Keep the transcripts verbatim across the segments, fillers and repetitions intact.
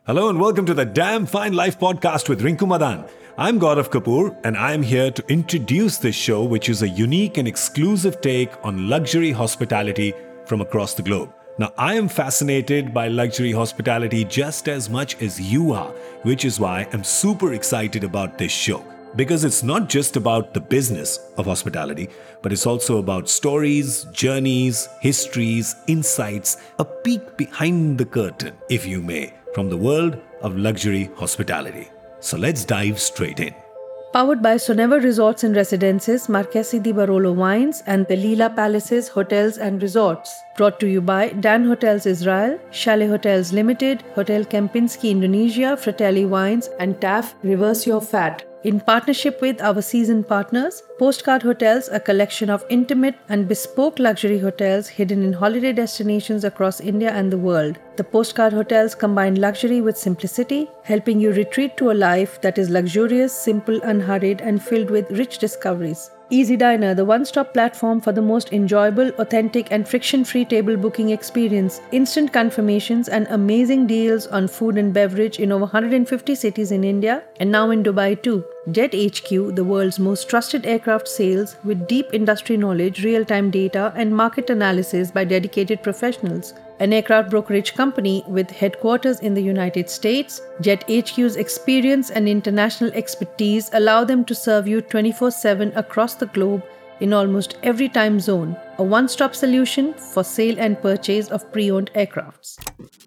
Hello and welcome to the Damn Fine Life podcast with Rinku Madan. I'm Gaurav Kapoor and I'm here to introduce this show, which is a unique and exclusive take on luxury hospitality from across the globe. Now, I am fascinated by luxury hospitality just as much as you are, which is why I'm super excited about this show. Because it's not just about the business of hospitality, but it's also about stories, journeys, histories, insights, a peek behind the curtain, if you may, from the world of luxury hospitality. So let's dive straight in. Powered by Soneva Resorts and Residences, Marquesi di Barolo Wines, and the Leela Palaces, Hotels and Resorts. Brought to you by Dan Hotels Israel, Chalet Hotels Limited, Hotel Kempinski Indonesia, Fratelli Wines, and T A F Reverse Your Fat. In partnership with our seasoned partners, Postcard Hotels, a collection of intimate and bespoke luxury hotels hidden in holiday destinations across India and the world. The Postcard Hotels combine luxury with simplicity, helping you retreat to a life that is luxurious, simple, unhurried, and filled with rich discoveries. Easy Diner, the one-stop platform for the most enjoyable, authentic, and friction-free table booking experience. Instant confirmations and amazing deals on food and beverage in over one hundred fifty cities in India and now in Dubai too. Jet H Q, the world's most trusted aircraft sales with deep industry knowledge, real-time data, and market analysis by dedicated professionals. An aircraft brokerage company with headquarters in the United States, Jet H Q's experience and international expertise allow them to serve you twenty-four seven across the globe in almost every time zone. A one-stop solution for sale and purchase of pre-owned aircrafts.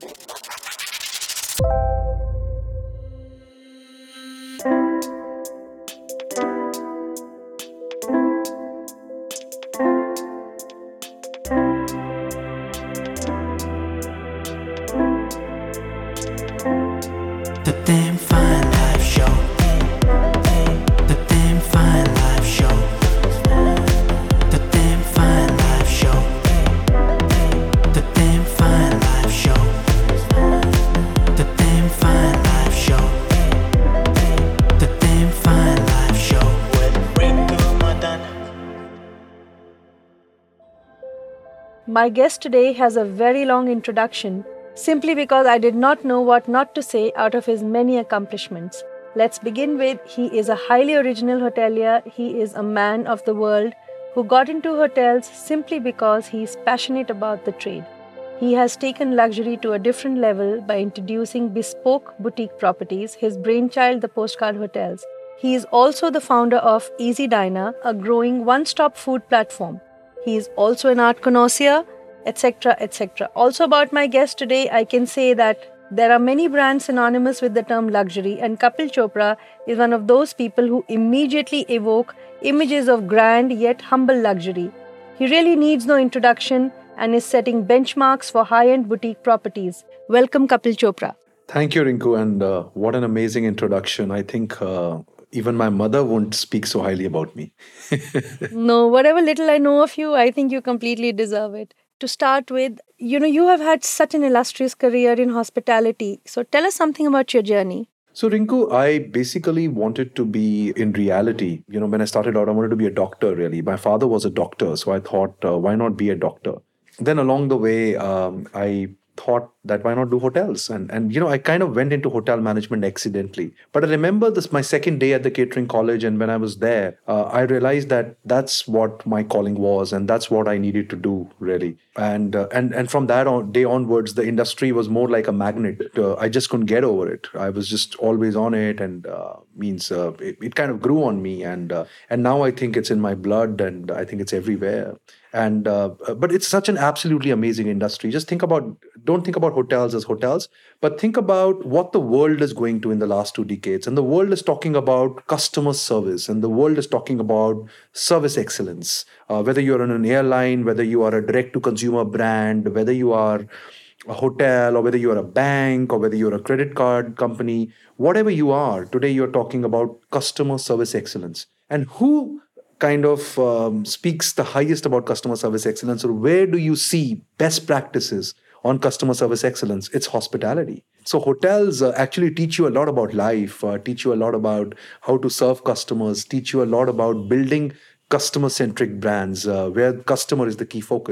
The Damn Fine Life Show. The Damn Fine Life Show. The Damn Fine Life Show. The Damn Fine Life Show. The Damn Fine Life Show. The Damn Fine Life Show with Rinku Madan. My guest today has a very long introduction, simply because I did not know what not to say out of his many accomplishments. Let's begin with, he is a highly original hotelier. He is a man of the world who got into hotels simply because he is passionate about the trade. He has taken luxury to a different level by introducing bespoke boutique properties, his brainchild, the Postcard Hotels. He is also the founder of Easy Diner, a growing one-stop food platform. He is also an art connoisseur, et cetera, et cetera. Also about my guest today, I can say that there are many brands synonymous with the term luxury, and Kapil Chopra is one of those people who immediately evoke images of grand yet humble luxury. He really needs no introduction and is setting benchmarks for high-end boutique properties. Welcome, Kapil Chopra. Thank you, Rinku, and uh, what an amazing introduction. I think uh, even my mother won't speak so highly about me. No, whatever little I know of you, I think you completely deserve it. To start with, you know, you have had such an illustrious career in hospitality. So tell us something about your journey. So, Rinku, I basically wanted to be in reality. You know, when I started out, I wanted to be a doctor, really. My father was a doctor, so I thought, uh, why not be a doctor? Then along the way, um, I thought that why not do hotels? And, and you know, I kind of went into hotel management accidentally. But I remember this my second day at the catering college, and when I was there, uh, I realized that that's what my calling was, and that's what I needed to do, really. And uh, and and from that on, day onwards, the industry was more like a magnet. Uh, I just couldn't get over it. I was just always on it, and uh, means uh, it, it kind of grew on me. And uh, and now I think it's in my blood, and I think it's everywhere. And uh, but it's such an absolutely amazing industry. Just think about, don't think about hotels as hotels, but think about what the world is going to in the last two decades. And the world is talking about customer service, and the world is talking about service excellence. Uh, whether you're on an airline, whether you are a direct-to-consumer brand, whether you are a hotel, or whether you're a bank, or whether you're a credit card company, whatever you are, today you're talking about customer service excellence. And who kind of um, speaks the highest about customer service excellence, or where do you see best practices on customer service excellence? It's hospitality. So hotels uh, actually teach you a lot about life, uh, teach you a lot about how to serve customers, teach you a lot about building customer-centric brands uh, where customer is the key focus.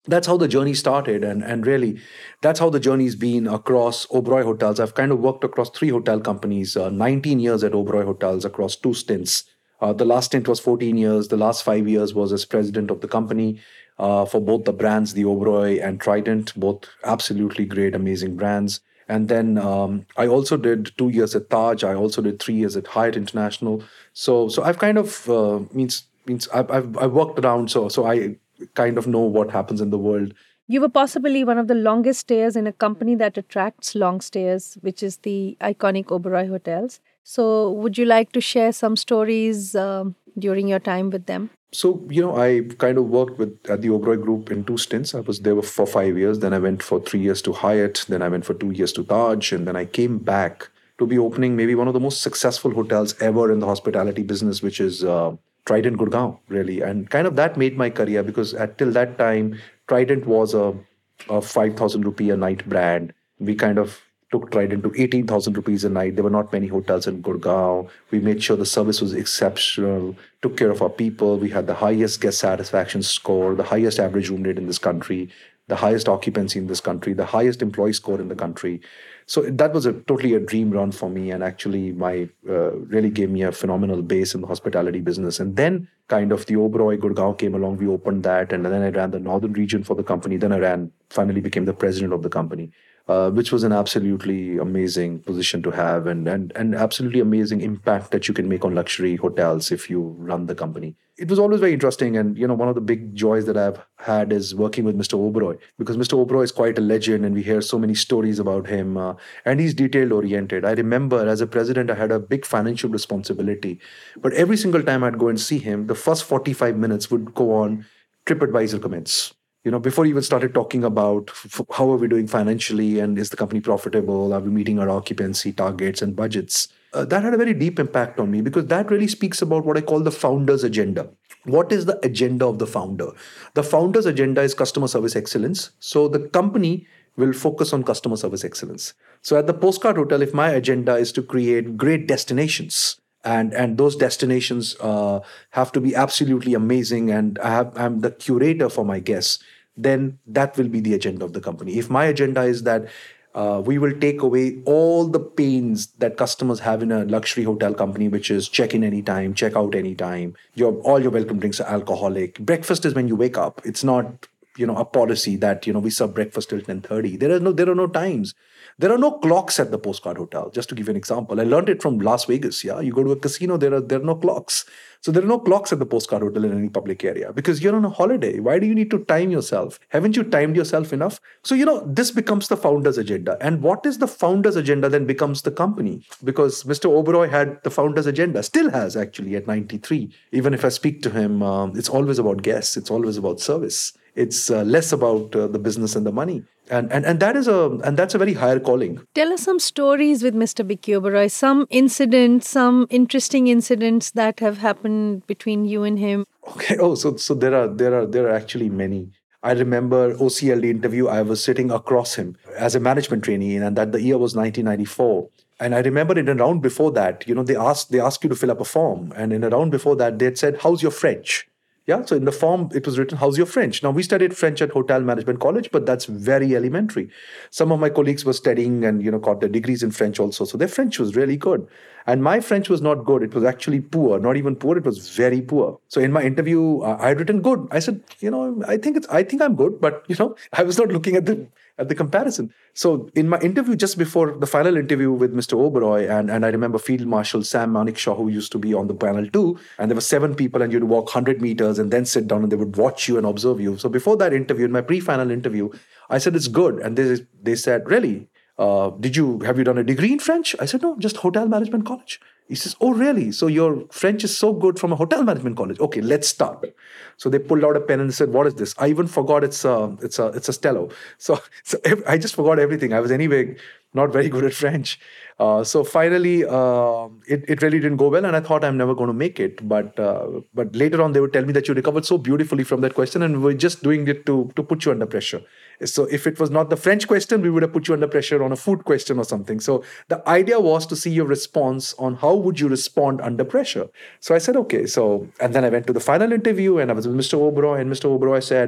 that's how the journey started. And, and really, that's how the journey's been across Oberoi Hotels. I've kind of worked across three hotel companies, uh, nineteen years at Oberoi Hotels across two stints. Uh, the last stint was fourteen years. The last five years was as president of the company uh, for both the brands, the Oberoi and Trident, both absolutely great, amazing brands. And then um, I also did two years at Taj. I also did three years at Hyatt International. So, so I've kind of uh, means means I've, I've I've worked around. So, so I kind of know what happens in the world. You were possibly one of the longest stayers in a company that attracts long stayers, which is the iconic Oberoi Hotels. So, would you like to share some stories um, during your time with them? So, you know, I kind of worked with at the Oberoi Group in two stints. I was there for five years. Then I went for three years to Hyatt. Then I went for two years to Taj. And then I came back to be opening maybe one of the most successful hotels ever in the hospitality business, which is uh, Trident Gurgaon, really. And kind of that made my career, because at till that time, Trident was a, a five thousand rupee a night brand. We kind of took Trident to eighteen thousand rupees a night. There were not many hotels in Gurgaon. We made sure the service was exceptional, took care of our people. We had the highest guest satisfaction score, the highest average room rate in this country, the highest occupancy in this country, the highest employee score in the country. So that was a totally a dream run for me, and actually my uh, really gave me a phenomenal base in the hospitality business. And then kind of the Oberoi Gurgaon came along, we opened that, and then I ran the northern region for the company. Then I ran, finally became the president of the company. Uh, which was an absolutely amazing position to have, and, and and absolutely amazing impact that you can make on luxury hotels if you run the company. It was always very interesting, and you know, one of the big joys that I've had is working with Mister Oberoi, because Mister Oberoi is quite a legend, and we hear so many stories about him, uh, and he's detail oriented. I remember as a president, I had a big financial responsibility, but every single time I'd go and see him, the first forty-five minutes would go on TripAdvisor comments. You know, before he even started talking about f- how are we doing financially, and is the company profitable? Are we meeting our occupancy targets and budgets? Uh, that had a very deep impact on me, because that really speaks about what I call the founder's agenda. What is the agenda of the founder? The founder's agenda is customer service excellence. So the company will focus on customer service excellence. So at the Postcard Hotel, if my agenda is to create great destinations, and and those destinations uh, have to be absolutely amazing, and I have, I'm the curator for my guests, then that will be the agenda of the company. If my agenda is that uh, we will take away all the pains that customers have in a luxury hotel company, which is check in anytime, check out anytime, your all your welcome drinks are alcoholic. Breakfast is when you wake up. It's not, you know, a policy that, you know, we serve breakfast till ten thirty. There are no there are no times. There are no clocks at the Postcard Hotel. Just to give you an example, I learned it from Las Vegas. Yeah, you go to a casino, there are there are no clocks. So there are no clocks at the Postcard Hotel in any public area, because you're on a holiday. Why do you need to time yourself? Haven't you timed yourself enough? So, you know, this becomes the founder's agenda. And what is the founder's agenda then becomes the company, because Mister Oberoi had the founder's agenda, still has actually at ninety-three. Even if I speak to him, um, it's always about guests. It's always about service. It's uh, less about uh, the business and the money. And, and and that is a and that's a very higher calling. Tell us some stories with Mister Bicky Oberoi, some incidents, some interesting incidents that have happened between you and him. Okay. Oh, so so there are there are there are actually many. I remember O C L D interview. I was sitting across him as a management trainee, and that the year was nineteen ninety-four. And I remember in a round before that, you know, they asked they asked you to fill up a form, and in a round before that, they had said, "How's your French?" Yeah, so in the form, it was written, "How's your French?" Now, we studied French at Hotel Management College, but that's very elementary. Some of my colleagues were studying and, you know, got their degrees in French also. So their French was really good. And my French was not good. It was actually poor. Not even poor, it was very poor. So in my interview, uh, I had written good. I said, you know, I think it's, I think I'm good, but, you know, I was not looking at the at the comparison. So in my interview, just before the final interview with Mister Oberoi, and, and I remember Field Marshal Sam Manekshaw, who used to be on the panel too, and there were seven people, and you'd walk one hundred meters and then sit down, and they would watch you and observe you. So before that interview, in my pre-final interview, I said, it's good. And they, they said, really? Uh, did you, have you done a degree in French? I said, no, just Hotel Management College. He says, oh, really? So your French is so good from a hotel management college. Okay, let's start. So they pulled out a pen and said, what is this? I even forgot it's a, it's a, it's a Stello. So, so I just forgot everything. I was anyway not very good at French. Uh, so finally, uh, it, it really didn't go well, and I thought I'm never going to make it. But uh, but later on, they would tell me that you recovered so beautifully from that question, and we we're just doing it to, to put you under pressure. So if it was not the French question, we would have put you under pressure on a food question or something. So the idea was to see your response on how would you respond under pressure. So I said, okay. So, and then I went to the final interview, and I was with Mister Oberoi, and Mister Oberoi said,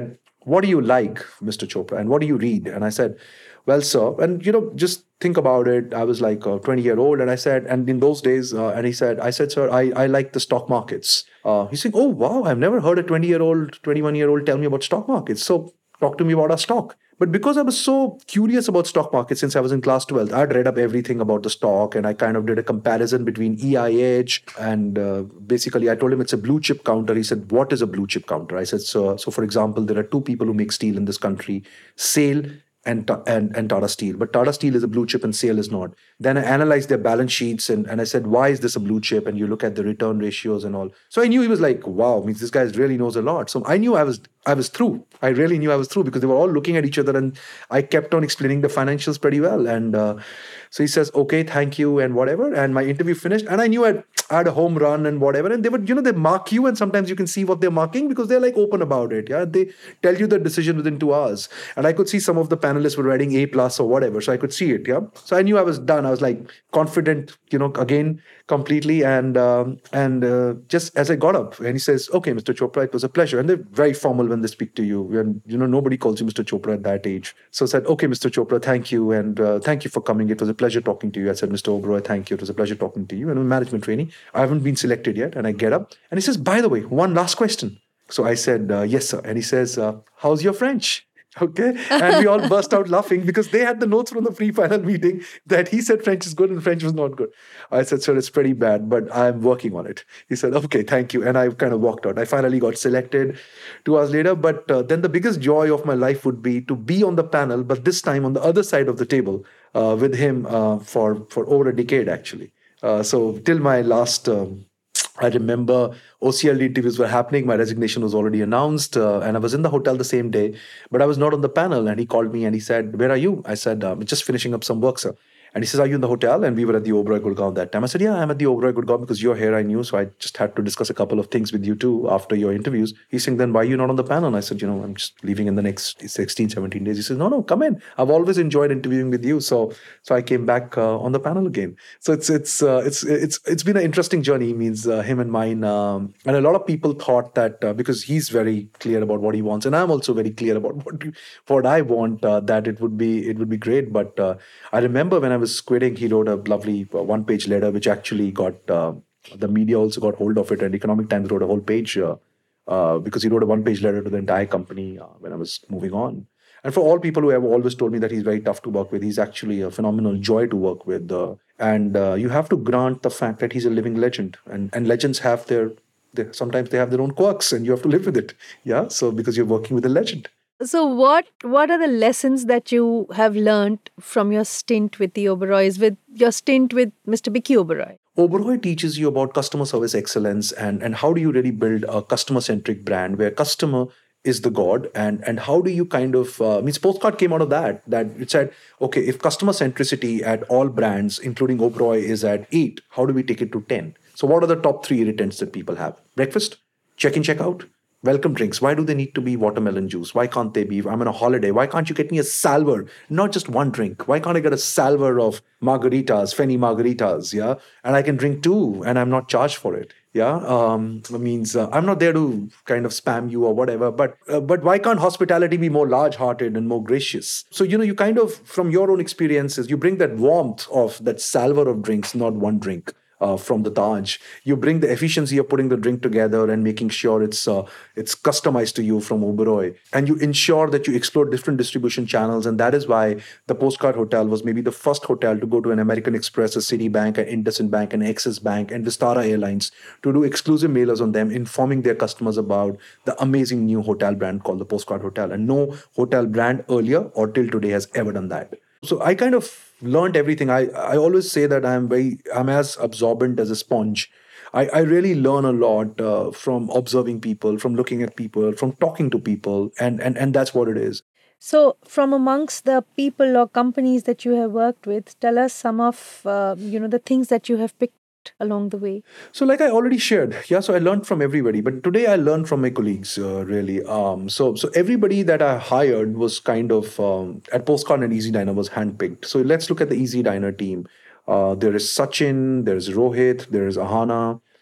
what do you like, Mister Chopra, and what do you read? And I said, well, sir, and you know, just think about it. I was like a twenty year old, and I said, and in those days, uh, and he said, I said, sir, I, I like the stock markets. Uh, he's saying, oh, wow, I've never heard a twenty year old, twenty-one year old tell me about stock markets. So talk to me about our stock. But because I was so curious about stock markets since I was in class twelve, I'd read up everything about the stock, and I kind of did a comparison between E I H and uh, basically I told him it's a blue chip counter. He said, what is a blue chip counter? I said, so, so for example, there are two people who make steel in this country, SAIL and, Ta- and, and Tata Steel. But Tata Steel is a blue chip and SAIL is not. Then I analyzed their balance sheets and, and I said, why is this a blue chip? And you look at the return ratios and all. So I knew he was like, wow, means this guy really knows a lot. So I knew I was I was through. I really knew I was through because they were all looking at each other and I kept on explaining the financials pretty well. And uh, so he says, okay, thank you and whatever. And my interview finished and I knew I'd, I had a home run and whatever. And they would, you know, they mark you and sometimes you can see what they're marking because they're like open about it. Yeah, they tell you the decision within two hours. And I could see some of the panelists were writing A plus or whatever. So I could see it. Yeah. So I knew I was done. I was like confident, you know, again, completely. And um, and uh, just as I got up and he says, okay, Mister Chopra, it was a pleasure. And they're very formal when they speak to you. And, you know, nobody calls you Mister Chopra at that age. So I said, okay, Mister Chopra, thank you. And uh, thank you for coming. It was a pleasure talking to you. I said, Mister Oberoi, thank you. It was a pleasure talking to you. And I'm management training. I haven't been selected yet. And I get up and he says, by the way, one last question. So I said, uh, yes, sir. And he says, uh, how's your French? Okay. And we all burst out laughing because they had the notes from the pre-final meeting that he said French is good and French was not good. I said, sir, it's pretty bad, but I'm working on it. He said, okay, thank you. And I kind of walked out. I finally got selected two hours later. But uh, then the biggest joy of my life would be to be on the panel, but this time on the other side of the table uh, with him uh, for, for over a decade, actually. Uh, so till my last... Um, I remember O C L D interviews were happening. My resignation was already announced uh, and I was in the hotel the same day, but I was not on the panel. And he called me and he said, where are you? I said, um, just finishing up some work, sir. And he says, are you in the hotel? And we were at the Oberoi Gurgaon that time. I said, yeah, I'm at the Oberoi Gurgaon because you're here, I knew. So I just had to discuss a couple of things with you too after your interviews. He's saying, then why are you not on the panel? And I said, you know, I'm just leaving in the next sixteen, seventeen days. He says, no, no, come in. I've always enjoyed interviewing with you. So so I came back uh, on the panel again. So it's it's uh, it's it's it's been an interesting journey. It means uh, him and mine. Um, and a lot of people thought that uh, because he's very clear about what he wants. And I'm also very clear about what, what I want, uh, that it would be it would be great. But uh, I remember when I was quitting, he wrote a lovely uh, one-page letter, which actually got uh, the media also got hold of it, and Economic Times wrote a whole page uh, uh, because he wrote a one-page letter to the entire company uh, when I was moving on. And for all people who have always told me that he's very tough to work with, he's actually a phenomenal joy to work with. Uh, and uh, you have to grant the fact that he's a living legend, and and legends have their, their sometimes they have their own quirks, and you have to live with it. Yeah, so because you're working with a legend. So what what are the lessons that you have learned from your stint with the Oberois, with your stint with Mister Vicky Oberoi? Oberoi teaches you about customer service excellence and, and how do you really build a customer-centric brand where customer is the god, and and how do you kind of uh, means Postcard came out of that that it said, okay, if customer centricity at all brands including Oberoi is at eight, how do we take it to ten? So what are the top three irritants that people have? Breakfast, check-in, check-out, welcome drinks. Why do they need to be watermelon juice? Why can't they be, I'm on a holiday, why can't you get me a salver? Not just one drink. Why can't I get a salver of margaritas, Feni margaritas, yeah? And I can drink two and I'm not charged for it. Yeah, um, means uh, I'm not there to kind of spam you or whatever, but uh, but why can't hospitality be more large-hearted and more gracious? So, you know, you kind of, from your own experiences, you bring that warmth of that salver of drinks, not one drink. Uh, from the Taj, you bring the efficiency of putting the drink together and making sure it's uh, it's customized to you from Oberoi, and you ensure that you explore different distribution channels, and that is why the Postcard Hotel was maybe the first hotel to go to an American Express, a Citibank, an IndusInd Bank, an Axis Bank, and Vistara Airlines to do exclusive mailers on them, informing their customers about the amazing new hotel brand called the Postcard Hotel, and no hotel brand earlier or till today has ever done that. So I kind of learned everything. I, I always say that I'm very, I'm as absorbent as a sponge. I, I really learn a lot uh, from observing people, from looking at people, from talking to people, and, and, and that's what it is. So from amongst the people or companies that you have worked with, tell us some of, uh, you know, the things that you have picked along the way. So like I already shared, yeah, so I learned from everybody, but today I learned from my colleagues, uh, really. Um, so so everybody that I hired was kind of, um, at Postcard and Easy Diner was handpicked. So let's look at the Easy Diner team. Uh, there is Sachin, there is Rohit, there is Ahana,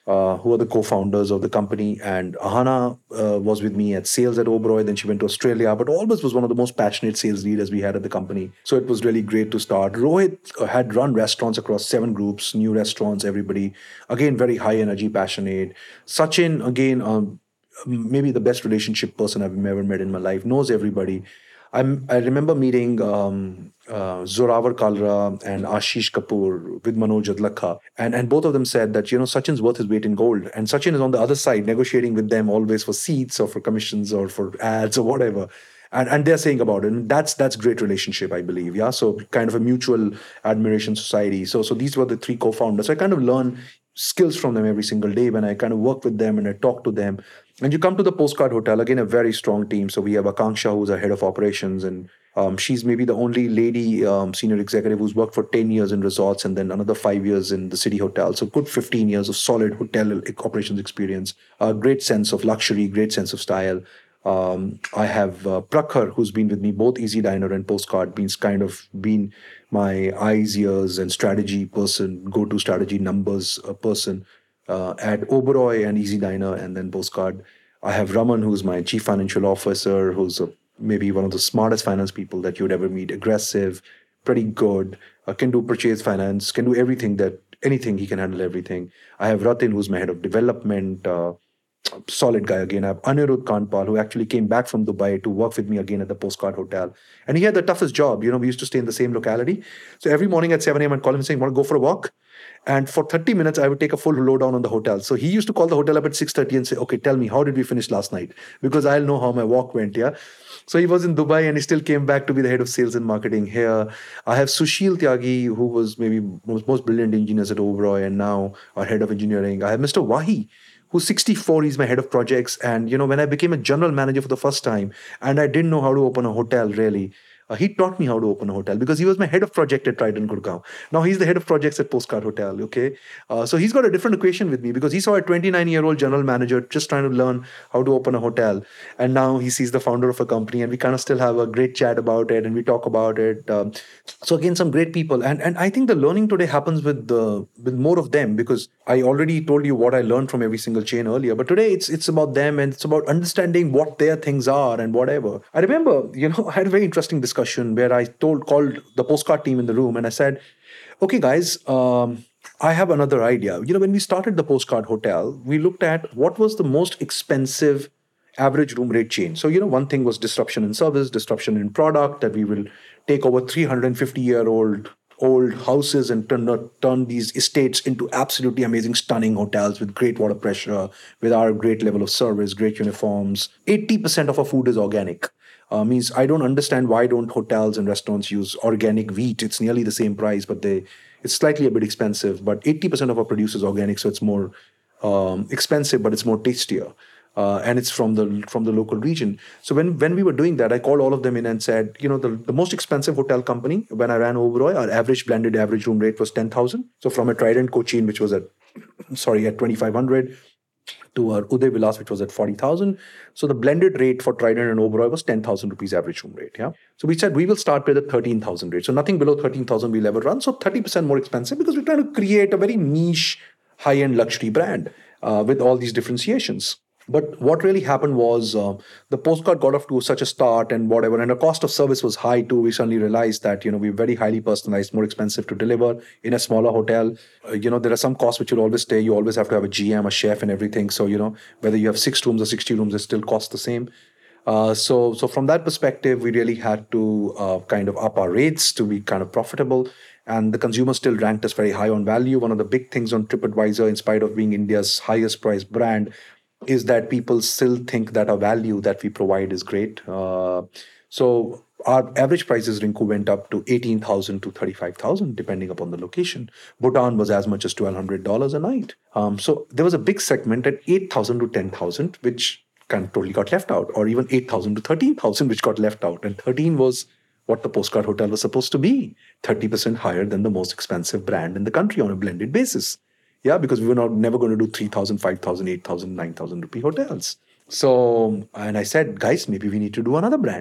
uh, who are the co-founders of the company. And Ahana uh, was with me at sales at Oberoi. Then she went to Australia, but always was one of the most passionate sales leaders we had at the company. So it was really great to start. Rohit uh, had run restaurants across seven groups, new restaurants, everybody. Again, very high energy, passionate. Sachin, again, um, maybe the best relationship person I've ever met in my life, knows everybody. I'm, I remember meeting um, uh, Zorawar Kalra and Ashish Kapoor with Manoj Adlakha. And, and both of them said that, you know, Sachin's worth his weight in gold. And Sachin is on the other side negotiating with them always for seats or for commissions or for ads or whatever. And, and they're saying about it. And that's that's great relationship, I believe. Yeah. So kind of a mutual admiration society. So, so these were the three co-founders. So I kind of learned skills from them every single day when I kind of work with them and I talk to them. And you come to the Postcard Hotel, again, a very strong team. So we have Akanksha, who's our head of operations, and um, she's maybe the only lady um, senior executive who's worked for ten years in resorts and then another five years in the City Hotel. So good fifteen years of solid hotel operations experience, a great sense of luxury, great sense of style. Um, I have uh, Prakhar, who's been with me, both Easy Diner and Postcard, means kind of been my eyes, ears, and strategy person, go-to strategy numbers uh, person uh, at Oberoi and Easy Diner, and then Postcard. I have Raman, who's my chief financial officer, who's a, maybe one of the smartest finance people that you would ever meet. Aggressive, pretty good, uh, can do purchase finance, can do everything that anything. He can handle everything. I have Ratin, who's my head of development. Uh, solid guy again. I have Anirudh Kanpal, who actually came back from Dubai to work with me again at the Postcard Hotel. And he had the toughest job. You know, we used to stay in the same locality. So every morning at seven a.m. I'd call him saying, want to go for a walk? And for thirty minutes, I would take a full lowdown on the hotel. So he used to call the hotel up at six thirty and say, okay, tell me, how did we finish last night? Because I'll know how my walk went, yeah? So he was in Dubai and he still came back to be the head of sales and marketing here. I have Sushil Tyagi, who was maybe most, most brilliant engineers at Oberoi and now our head of engineering. I have Mister Wahi, who's sixty-four, he's my head of projects. And, you know, when I became a general manager for the first time and I didn't know how to open a hotel really, uh, he taught me how to open a hotel because he was my head of project at Trident Gurgaon. Now he's the head of projects at Postcard Hotel, okay? Uh, so he's got a different equation with me because he saw a twenty-nine-year-old general manager just trying to learn how to open a hotel. And now he sees the founder of a company and we kind of still have a great chat about it and we talk about it. Um, so again, some great people. And, and I think the learning today happens with, the, with more of them because I already told you what I learned from every single chain earlier. But today it's, it's about them and it's about understanding what their things are and whatever. I remember, you know, I had a very interesting discussion where I told, called the Postcard team in the room and I said, okay, guys, um, I have another idea. You know, when we started the Postcard Hotel, we looked at what was the most expensive average room rate chain. So, you know, one thing was disruption in service, disruption in product, that we will take over three hundred fifty year old old houses and turn, turn these estates into absolutely amazing, stunning hotels with great water pressure, with our great level of service, great uniforms. eighty percent of our food is organic. Uh, means I don't understand why don't hotels and restaurants use organic wheat. It's nearly the same price, but they it's slightly a bit expensive. But eighty percent of our produce is organic, so it's more um, expensive, but it's more tastier. Uh, and it's from the from the local region. So when, when we were doing that, I called all of them in and said, you know, the, the most expensive hotel company, when I ran Oberoi, our average blended average room rate was ten thousand. So from a Trident Cochin, which was at, sorry, at twenty-five hundred, to our Uday Vilas, which was at forty thousand. So the blended rate for Trident and Oberoi was ten thousand rupees average room rate. Yeah. So we said we will start with a thirteen thousand rate. So nothing below thirteen thousand we'll ever run. So thirty percent more expensive because we're trying to create a very niche, high-end luxury brand uh, with all these differentiations. But what really happened was uh, the Postcard got off to such a start and whatever, and the cost of service was high too. We suddenly realized that, you know, we're very highly personalized, more expensive to deliver in a smaller hotel. Uh, you know, there are some costs which will always stay. You always have to have a G M, a chef and everything. So, you know, whether you have six rooms or sixty rooms, it still costs the same. Uh, so, so from that perspective, we really had to uh, kind of up our rates to be kind of profitable. And the consumer still ranked us very high on value. One of the big things on TripAdvisor, in spite of being India's highest priced brand, is that people still think that our value that we provide is great. Uh, so our average prices, Rinku, went up to eighteen thousand to thirty-five thousand, depending upon the location. Bhutan was as much as twelve hundred dollars a night. Um, so there was a big segment at eight thousand to ten thousand, which kind of totally got left out, or even eight thousand to thirteen thousand, which got left out. And thirteen was what the Postcard Hotel was supposed to be, thirty percent higher than the most expensive brand in the country on a blended basis. Yeah, because we were not never going to do three thousand, five thousand, eight thousand, nine thousand rupee hotels. So, and I said, guys, maybe we need to do another brand.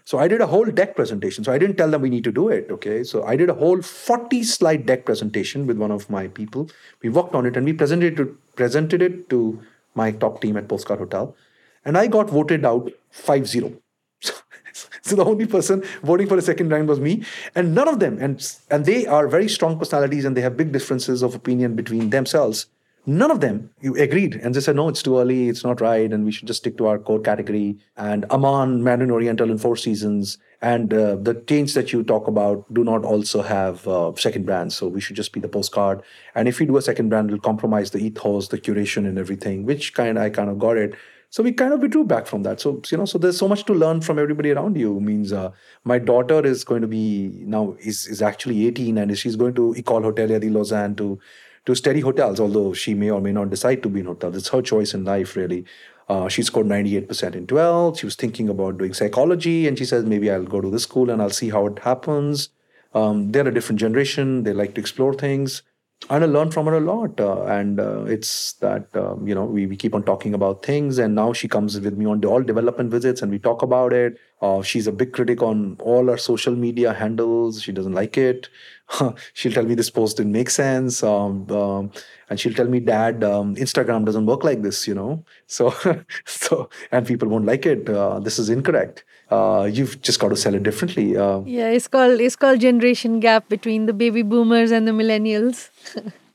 So I did a whole deck presentation. So I didn't tell them we need to do it. Okay. So I did a whole forty slide deck presentation with one of my people. We worked on it and we presented it to, presented it to my top team at Postcard Hotel. And I got voted out five zero. So the only person voting for the second round was me, and none of them, and and they are very strong personalities and they have big differences of opinion between themselves. None of them you agreed, and they said, no, it's too early, it's not right, and we should just stick to our core category. And Aman, Mandarin Oriental in four seasons, and uh, the chains that you talk about do not also have uh, second brands, so we should just be the Postcard. And if we do a second brand, we'll compromise the ethos, the curation, and everything, which kind I kind of got it. So we kind of withdrew back from that. So, you know, so there's so much to learn from everybody around you. Means uh, my daughter is going to be now is is actually eighteen, and she's going to École Hôtelière de Lausanne to to study hotels, although she may or may not decide to be in hotels. It's her choice in life, really. Uh, she scored ninety-eight percent in twelve. She was thinking about doing psychology, and she says, maybe I'll go to this school and I'll see how it happens. Um, they're a different generation. They like to explore things. And I learned from her a lot. Uh, and uh, it's that, um, you know, we, we keep on talking about things. And now she comes with me on all development visits and we talk about it. Uh, she's a big critic on all our social media handles. She doesn't like it. She'll tell me this post didn't make sense. Um, um, and she'll tell me, Dad, um, Instagram doesn't work like this, you know. So, so and people won't like it. Uh, this is incorrect. Uh, you've just got to sell it differently. Uh, Yeah, it's called it's called generation gap between the baby boomers and the millennials.